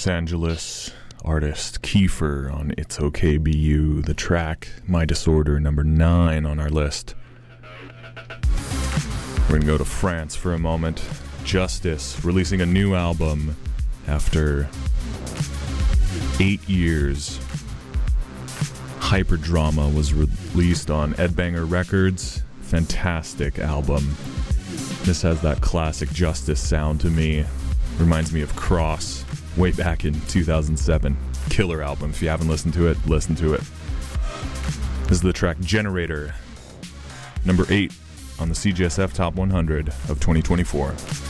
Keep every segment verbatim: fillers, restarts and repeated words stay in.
Los Angeles artist Kiefer on It's Okay Be You, the track My Disorder, number nine on our list. We're going to go to France for a moment. Justice, releasing a new album after eight years. Hyperdrama was released on Ed Banger Records. Fantastic album. This has that classic Justice sound to me. Reminds me of Cross, way back in two thousand seven. Killer album. If you haven't listened to it, listen to it. This is the track Generator, number eight on the C G S F Top one hundred of twenty twenty-four.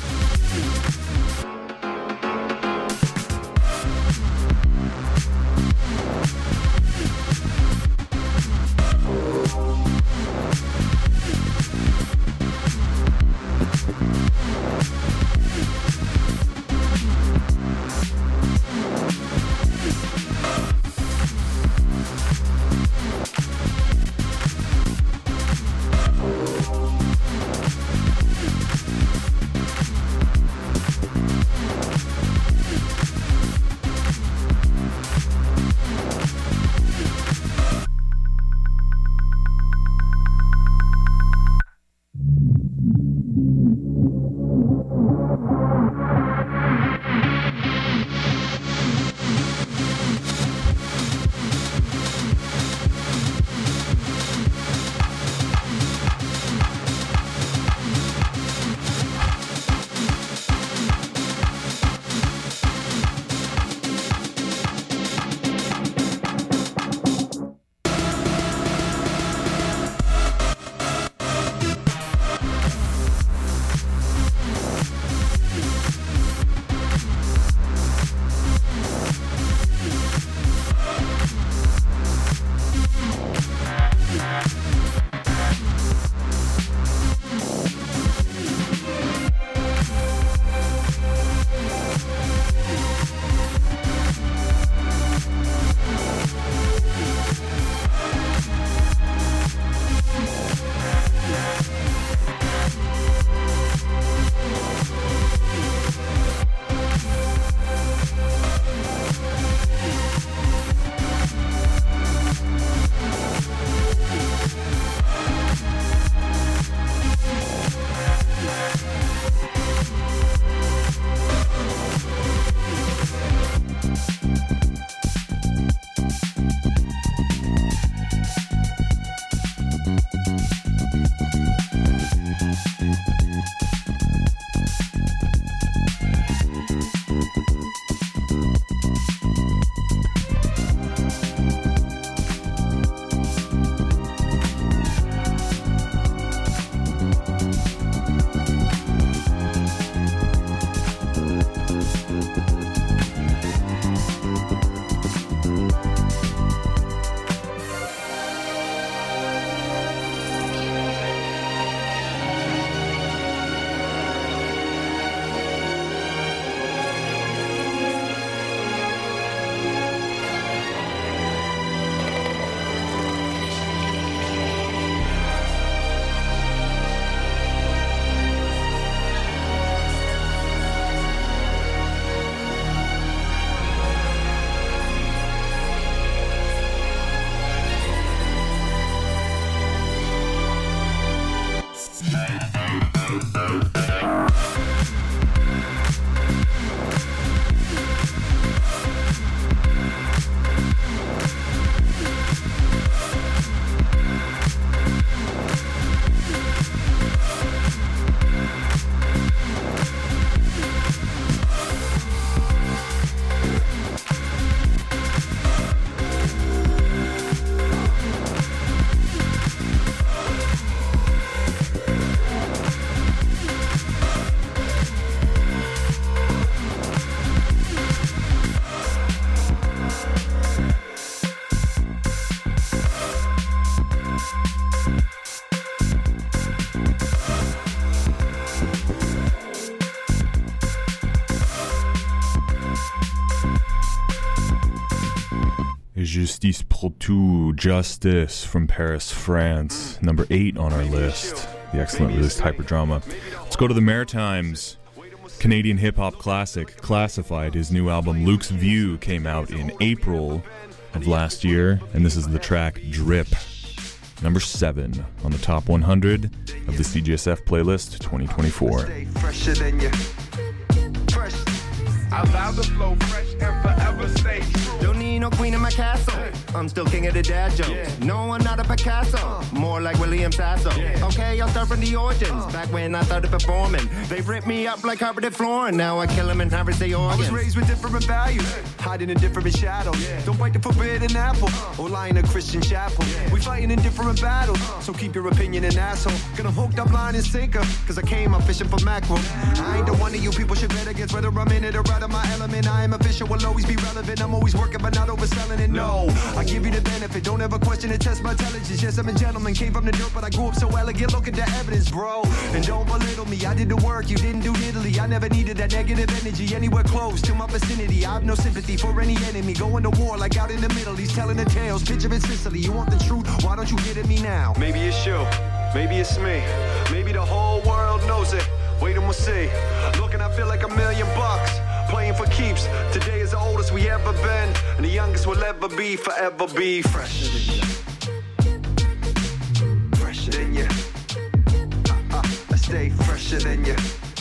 Justice pour tout, Justice from Paris, France, number eight on our list. The excellent released Hyperdrama. Let's go to the Maritimes. Canadian hip-hop classic Classified, his new album Luke's View came out in April of last year, and this is the track Drip, number seven on the top one hundred of the C G S F playlist twenty twenty-four. Stay fresher than you. Fresh. I allow the flow fresh and forever stay true. Don't need no queen in my castle. I'm still king of the dad jokes. Yeah. No, I'm not a Picasso. Uh. More like William Sasso. Yeah. Okay, I'll start from the origins. Uh. Back when I started performing, they ripped me up like carpeted flooring. Now I kill them and harvest their organs. I was raised with different values, yeah. Hiding in different shadows. Yeah. Don't bite the forbidden apple uh. or lie in a Christian chapel. Yeah. We fighting in different battles, uh. so keep your opinion an asshole. Got 'em hooked up line and sinker, cause I came up fishing for mackerel. I ain't the one of you people should bet against whether I'm in it or out of my element. I am official, will always be relevant. I'm always working but not overselling it. No, I give you the benefit, don't ever question it, test my intelligence. Yes, I'm a gentleman, came from the dirt, but I grew up so elegant. Look at the evidence, bro, and don't belittle me. I did the work, you didn't do Italy. I never needed that negative energy anywhere close to my vicinity. I have no sympathy for any enemy. Going to war like out in the Middle East, telling the tales, picture in Sicily. You want the truth, why don't you get at me now? Maybe it's you, maybe it's me, maybe the whole world knows it. Wait and we'll see. Looking, I feel like a million bucks. Playing for keeps. Today is the oldest we ever been, and the youngest we'll ever be, forever be. Fresher than you. Fresher than you. Uh, uh, I stay fresher than you.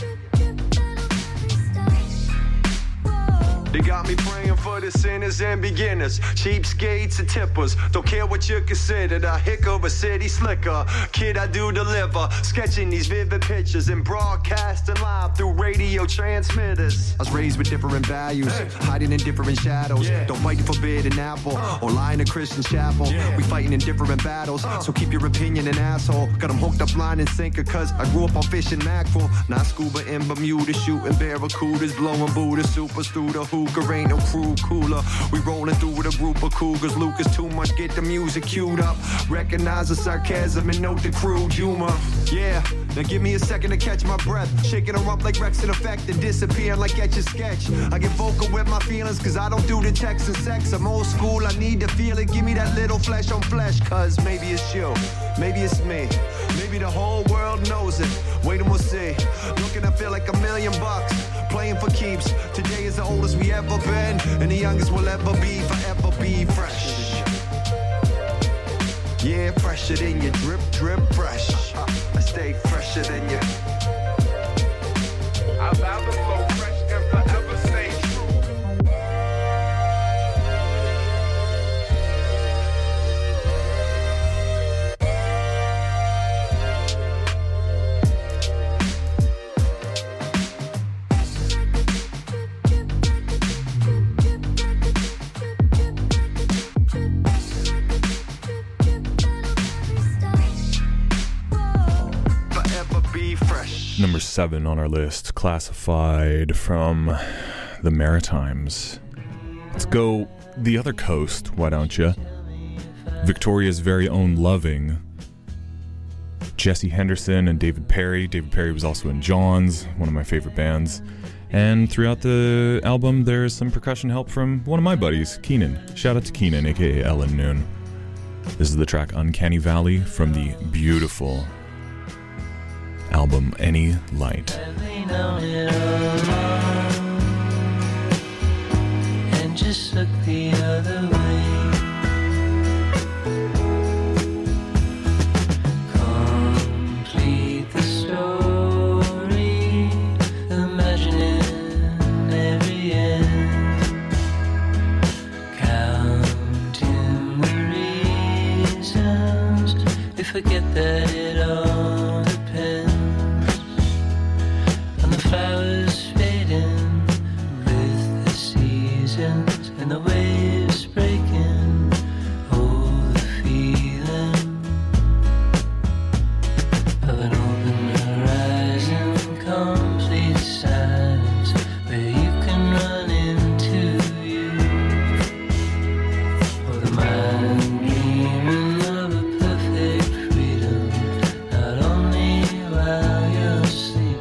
They got me praying for the sinners and beginners, cheapskates and tippers. Don't care what you're considered, a hick of a city slicker. Kid, I do deliver, sketching these vivid pictures and broadcasting live through radio transmitters. I was raised with different values, hey. Hiding in different shadows. Yeah. Don't bite the forbidden apple uh. or lie in a Christian chapel. Yeah. We fighting in different battles, uh. so keep your opinion an asshole. Got 'em hooked up line and sinker, cause I grew up on fishing mackerel. Not scuba in Bermuda, shooting barracudas, blowing Buddha supers through the hoop. Ain't no crew cooler. We rolling through with a group of cougars. Lucas too much, get the music queued up. Recognize the sarcasm and note the crude humor. Yeah, now give me a second to catch my breath. Shaking her up like Rex in Effect and disappearing like Etch a Sketch. I get vocal with my feelings cause I don't do the text and sex. I'm old school, I need to feel it. Give me that little flesh on flesh, cause maybe it's you, maybe it's me, maybe the whole world knows it. Wait and we'll see. Looking, I feel like a million bucks. Playing for keeps. Today is the oldest we ever been, and the youngest we'll ever be, forever be fresh. Yeah, fresher than you, drip, drip, fresh. Uh, I stay fresher than you. I allow the flow fresh and forever stay Number seven on our list, Classified from the Maritimes. Let's go the other coast, why don't you? Victoria's very own Loving. Jesse Henderson and David Perry. David Perry was also in Johns, one of my favorite bands. And throughout the album, there's some percussion help from one of my buddies, Keenan. Shout out to Keenan, aka Ellen Noon. This is the track Uncanny Valley from the beautiful album Any Light. And just look the other way. Complete the story, imagining every end, counting the reasons. We forget that it all depends. Flowers fading with the seasons and the waves breaking. Oh, the feeling of an open horizon, complete silence where you can run into you. Oh, the mind dreaming of a perfect freedom, not only while you're sleeping.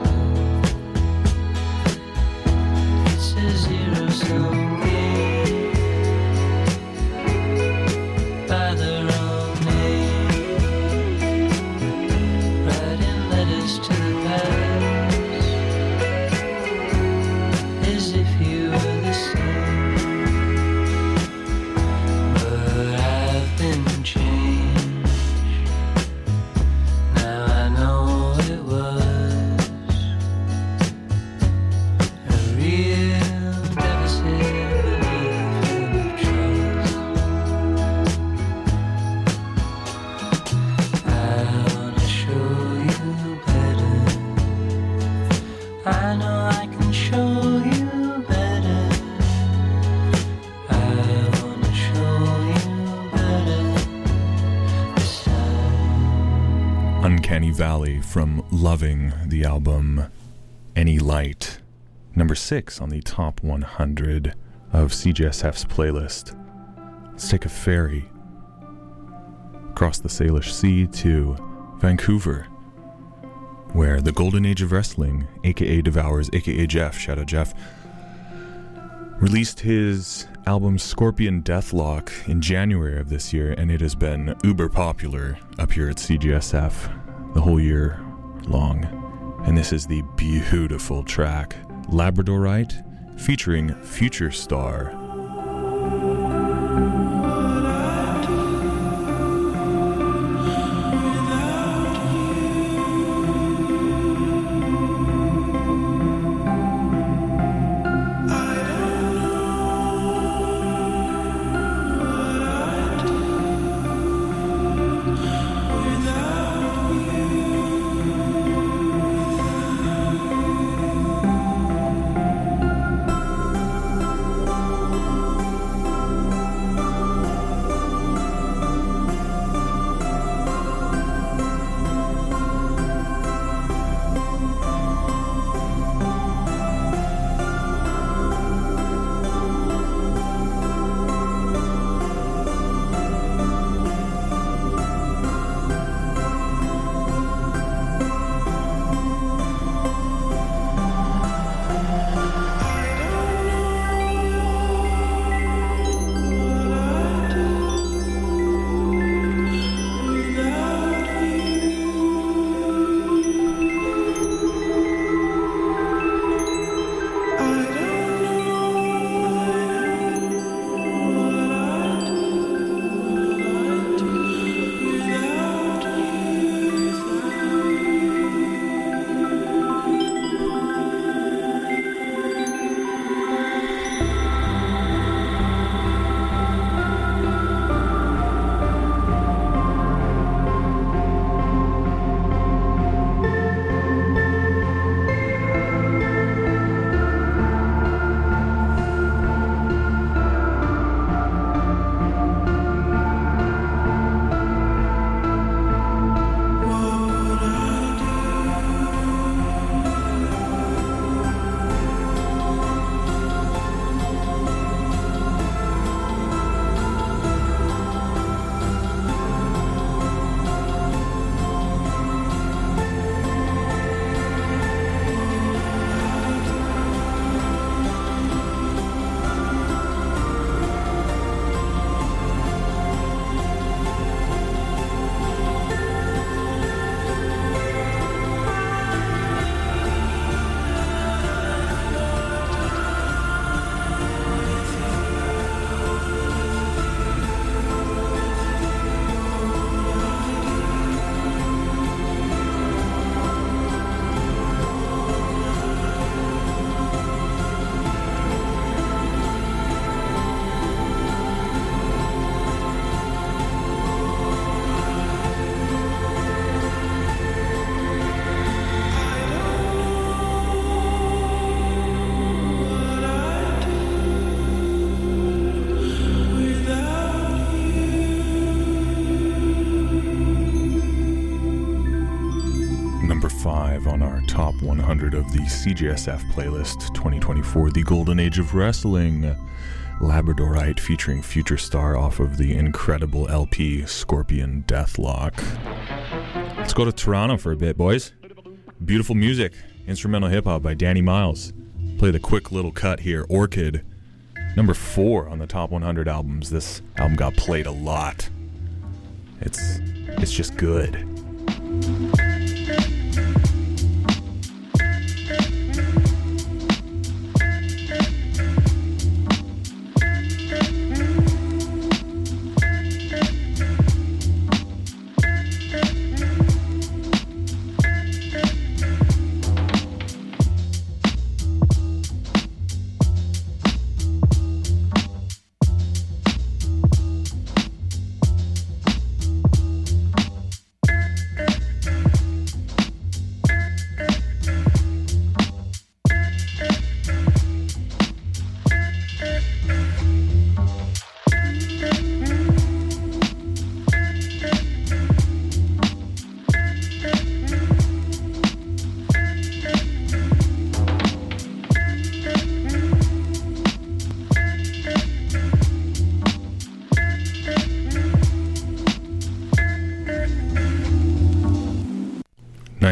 Zero sum game. Uncanny Valley from Loving, the album Any Light. Number six on the top one hundred of C G S F's playlist. Let's take a ferry across the Salish Sea to Vancouver, where the Golden Age of Wrestling, aka Devours, aka Jeff, shout out Jeff, released his album Scorpion Deathlock in January of this year, and it has been uber popular up here at C G S F the whole year long. And this is the beautiful track, Labradorite, featuring Future Star. On our top one hundred of the C G S F playlist twenty twenty-four, the Golden Age of Wrestling, Labradorite featuring Future Star off of the incredible L P Scorpion Deathlock. Let's go to Toronto for a bit, boys. Beautiful music, instrumental hip-hop by Danny Miles. Play the quick little cut here, Orchid, number four on the top one hundred albums. This album got played a lot. It's it's just good.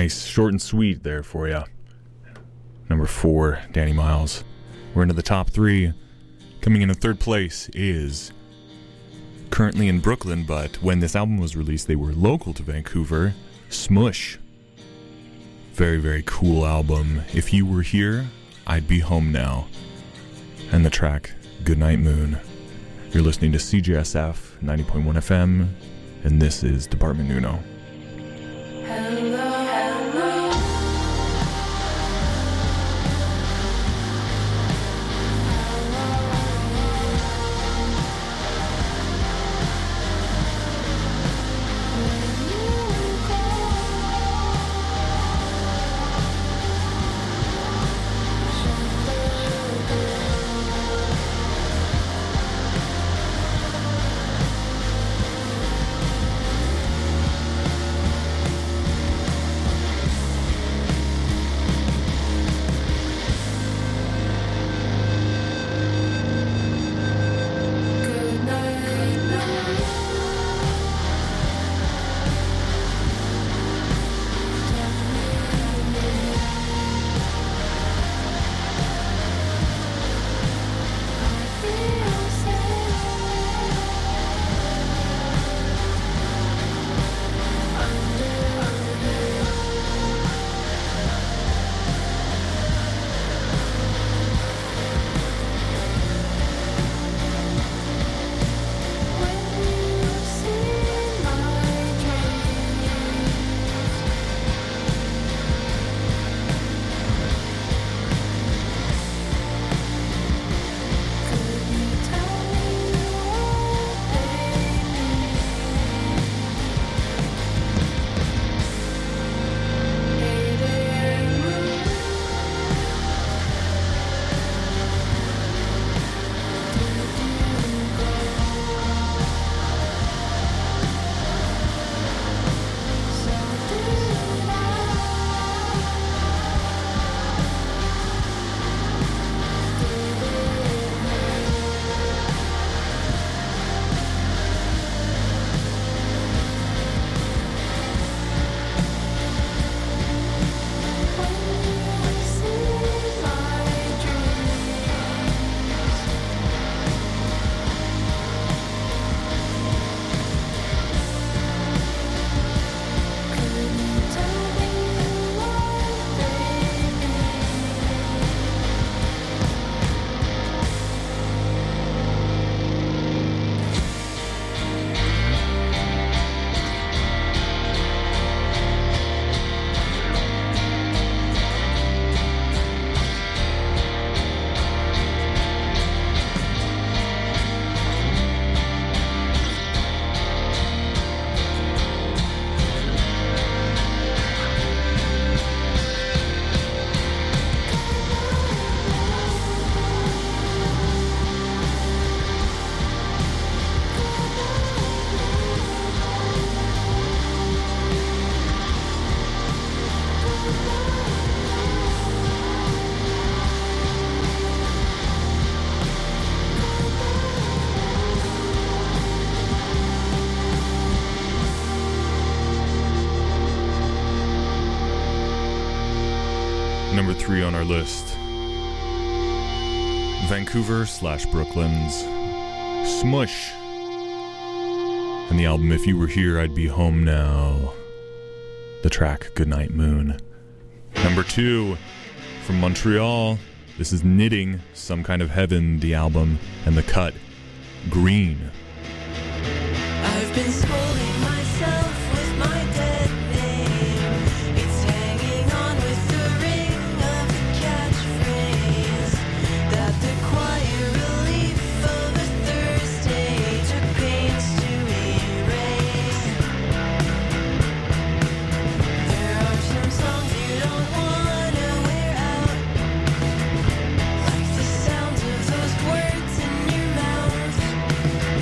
Nice, short and sweet there for you. Number four, Danny Miles. We're into the top three. Coming in in third place is currently in Brooklyn, but when this album was released, they were local to Vancouver. Smush. Very, very cool album. If You Were Here, I'd Be Home Now. And the track, Goodnight Moon. You're listening to C J S F ninety point one F M, and this is Department Uno. Hello. Number three on our list, Vancouver slash Brooklyn's Smush, and the album If You Were Here, I'd Be Home Now. The track Goodnight Moon. Number two, from Montreal, this is Knitting, Some Kind of Heaven, the album, and the cut, Green. I've been scolding myself with my dead name. It's hanging on with the ring of a catchphrase that the quiet relief of a Thursday took pains to erase. There are some songs you don't wanna wear out, like the sound of those words in your mouth.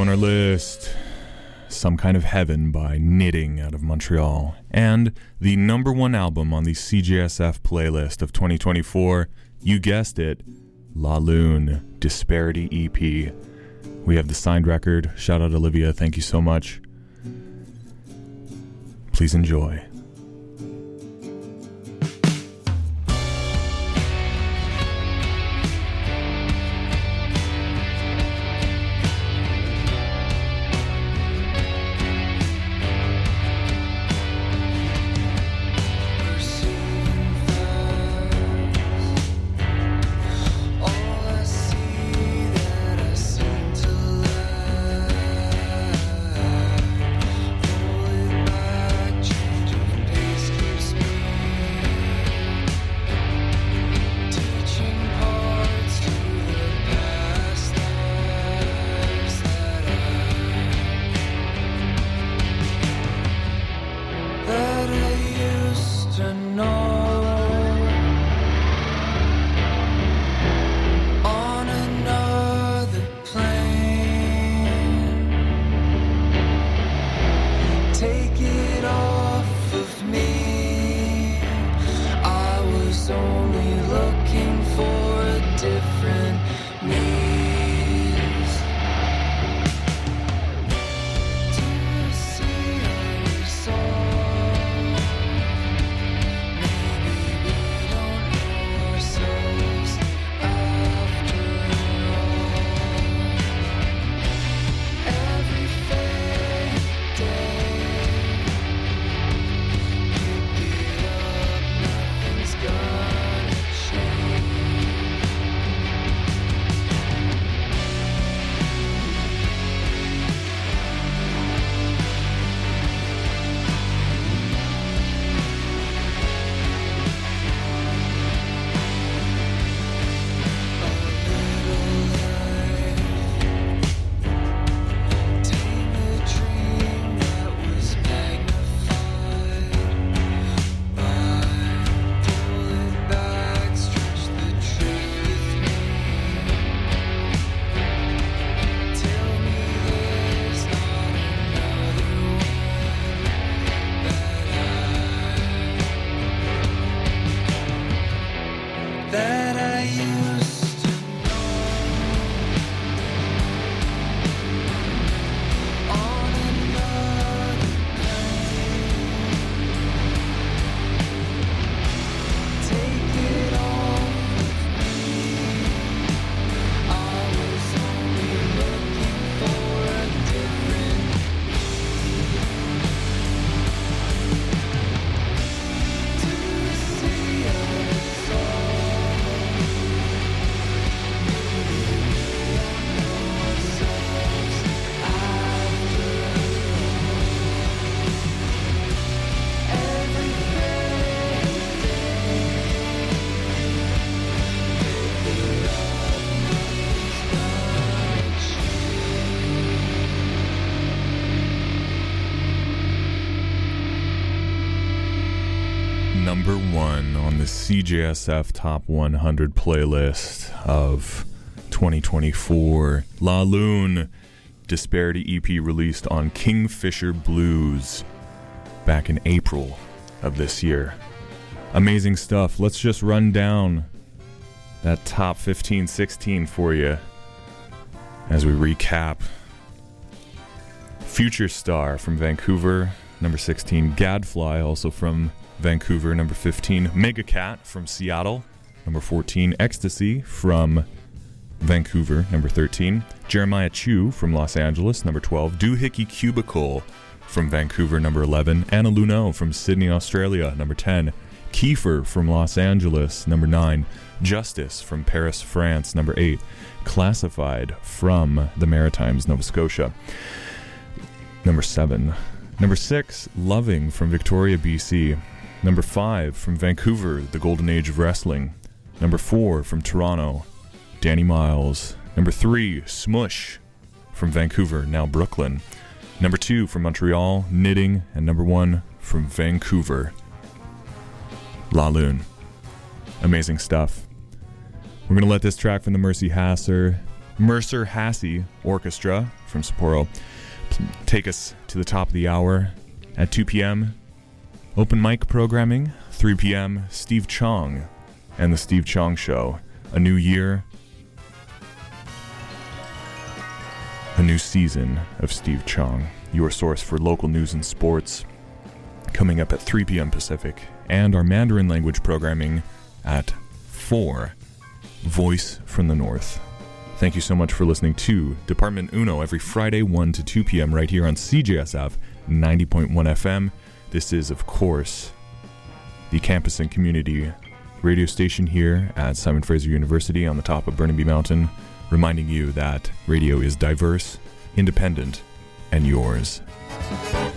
on our list, Some Kind of Heaven by Knitting out of Montreal. And the number one album on the C J S F playlist of twenty twenty-four, you guessed it, La Lune, Disparity E P. We have the signed record. Shout out Olivia, thank you so much. Please enjoy. Number one on the C J S F Top one hundred playlist of twenty twenty-four. La Lune, Disparity E P released on Kingfisher Blues back in April of this year. Amazing stuff. Let's just run down that top fifteen, sixteen for you as we recap. Future Star from Vancouver, number sixteen. Gadfly, also from Vancouver, number fifteen. Megacat from Seattle, number fourteen. Ecstasy from Vancouver, number thirteen. Jeremiah Chu from Los Angeles, number twelve. Doohickey Cubicle from Vancouver, number eleven. Anna Luneau from Sydney, Australia, number ten. Kiefer from Los Angeles, number nine. Justice from Paris, France, number eight. Classified from the Maritimes, Nova Scotia, number seven. Number six, Loving from Victoria, B C. Number five, from Vancouver, The Golden Age of Wrestling. Number four, from Toronto, Danny Miles. Number three, Smush from Vancouver, now Brooklyn. Number two, from Montreal, Knitting. And number one, from Vancouver, La Lune. Amazing stuff. We're going to let this track from the Mercy Hasser Mercer Hassey Orchestra from Sapporo take us to the top of the hour. At two p.m., open mic programming. three p.m., Steve Chong and the Steve Chong Show. A new year, a new season of Steve Chong, your source for local news and sports, coming up at three p.m. Pacific, and our Mandarin language programming at four, Voice from the North. Thank you so much for listening to Department Uno every Friday, one to two p.m. right here on C J S F ninety point one F M. This is, of course, the campus and community radio station here at Simon Fraser University on the top of Burnaby Mountain, reminding you that radio is diverse, independent, and yours.